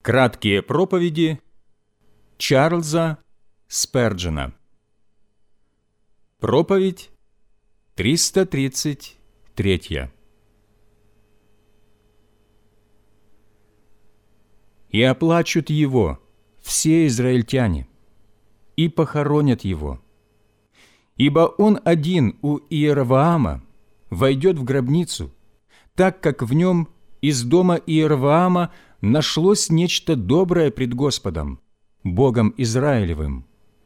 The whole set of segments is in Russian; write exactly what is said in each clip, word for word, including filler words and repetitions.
Краткие проповеди Чарльза Сперджена. Проповедь триста тридцать третья. «И оплачут его все израильтяне, и похоронят его, ибо он один у Иеровоама войдет в гробницу, так как в нем из дома Иеровоама нашлось нечто доброе пред Господом, Богом Израилевым».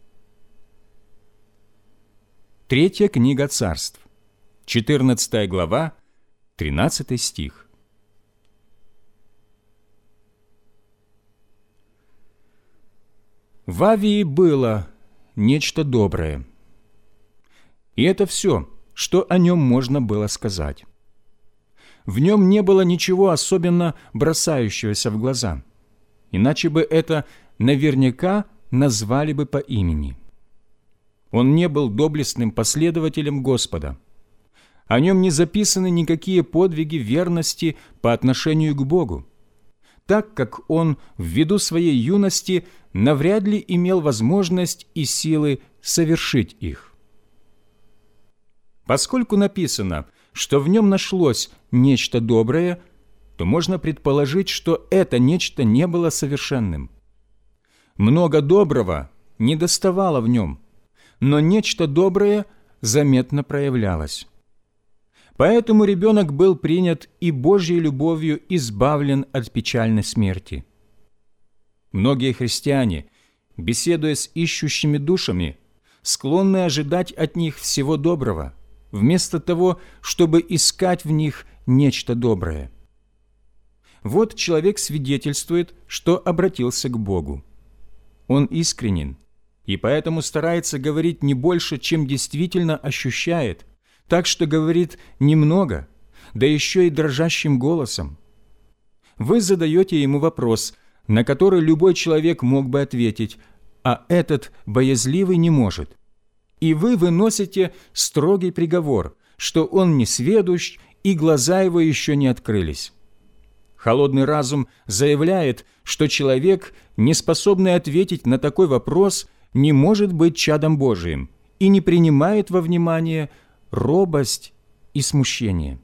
Третья книга Царств, четырнадцатая глава, тринадцатый стих. В Авии было нечто доброе. И это все, что о нем можно было сказать. В нем не было ничего особенно бросающегося в глаза, иначе бы это наверняка назвали бы по имени. Он не был доблестным последователем Господа. О нем не записаны никакие подвиги верности по отношению к Богу, так как он ввиду своей юности навряд ли имел возможность и силы совершить их. Поскольку написано, что в нем нашлось нечто доброе, то можно предположить, что это нечто не было совершенным. Много доброго недоставало в нем, но нечто доброе заметно проявлялось. Поэтому ребенок был принят и Божьей любовью избавлен от печальной смерти. Многие христиане, беседуя с ищущими душами, склонны ожидать от них всего доброго, вместо того, чтобы искать в них нечто доброе. Вот человек свидетельствует, что обратился к Богу. Он искренен, и поэтому старается говорить не больше, чем действительно ощущает, так что говорит немного, да еще и дрожащим голосом. Вы задаете ему вопрос, на который любой человек мог бы ответить, а этот боязливый не может. И вы выносите строгий приговор, что он несведущ, и глаза его еще не открылись. Холодный разум заявляет, что человек, не способный ответить на такой вопрос, не может быть чадом Божиим и не принимает во внимание робость и смущение.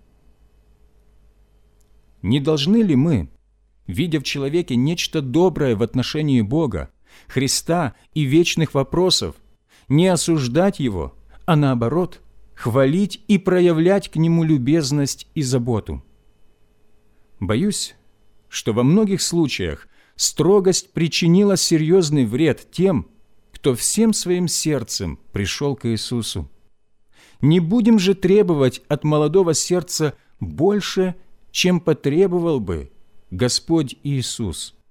Не должны ли мы, видя в человеке нечто доброе в отношении Бога, Христа и вечных вопросов, не осуждать его, а наоборот, хвалить и проявлять к нему любезность и заботу? Боюсь, что во многих случаях строгость причинила серьезный вред тем, кто всем своим сердцем пришел к Иисусу. Не будем же требовать от молодого сердца больше, чем потребовал бы Господь Иисус.